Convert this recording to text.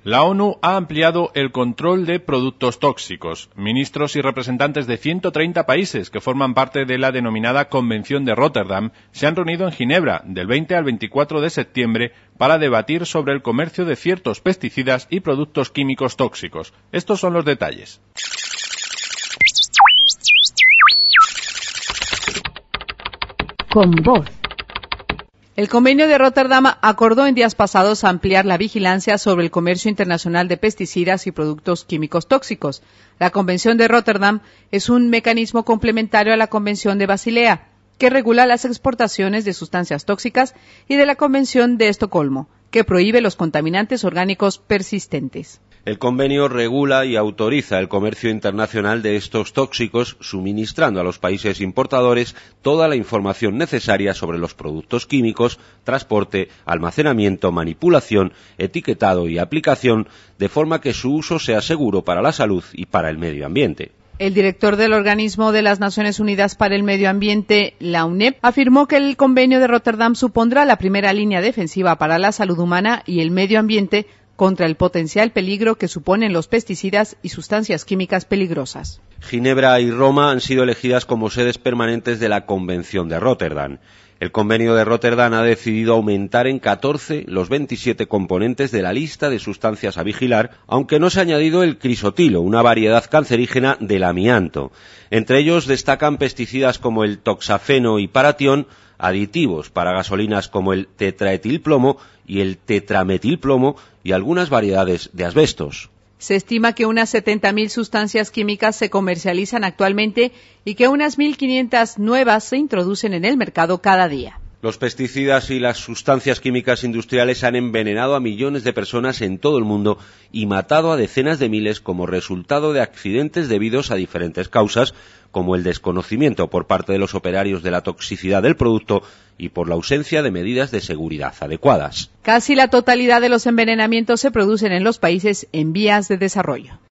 La ONU ha ampliado el control de productos tóxicos. Ministros y representantes de 130 países que forman parte de la denominada Convención de Rotterdam se han reunido en Ginebra del 20 al 24 de septiembre para debatir sobre el comercio de ciertos pesticidas y productos químicos tóxicos. Estos son los detalles. Con voz. El Convenio de Rotterdam acordó en días pasados ampliar la vigilancia sobre el comercio internacional de pesticidas y productos químicos tóxicos. La Convención de Rotterdam es un mecanismo complementario a la Convención de Basilea, que regula las exportaciones de sustancias tóxicas, y de la Convención de Estocolmo, que prohíbe los contaminantes orgánicos persistentes. El convenio regula y autoriza el comercio internacional de estos tóxicos, suministrando a los países importadores toda la información necesaria sobre los productos químicos, transporte, almacenamiento, manipulación, etiquetado y aplicación, de forma que su uso sea seguro para la salud y para el medio ambiente. El director del Organismo de las Naciones Unidas para el Medio Ambiente, la UNEP, afirmó que el Convenio de Rotterdam supondrá la primera línea defensiva para la salud humana y el medio ambiente contra el potencial peligro que suponen los pesticidas y sustancias químicas peligrosas. Ginebra y Roma han sido elegidas como sedes permanentes de la Convención de Rotterdam. El Convenio de Rotterdam ha decidido aumentar en 14 los 27 componentes de la lista de sustancias a vigilar, aunque no se ha añadido el crisotilo, una variedad cancerígena del amianto. Entre ellos destacan pesticidas como el toxafeno y paratión, aditivos para gasolinas como el tetraetilplomo y el tetrametilplomo y algunas variedades de asbestos. Se estima que unas 70.000 sustancias químicas se comercializan actualmente y que unas 1.500 nuevas se introducen en el mercado cada día. Los pesticidas y las sustancias químicas industriales han envenenado a millones de personas en todo el mundo y matado a decenas de miles como resultado de accidentes debidos a diferentes causas, como el desconocimiento por parte de los operarios de la toxicidad del producto y por la ausencia de medidas de seguridad adecuadas. Casi la totalidad de los envenenamientos se producen en los países en vías de desarrollo.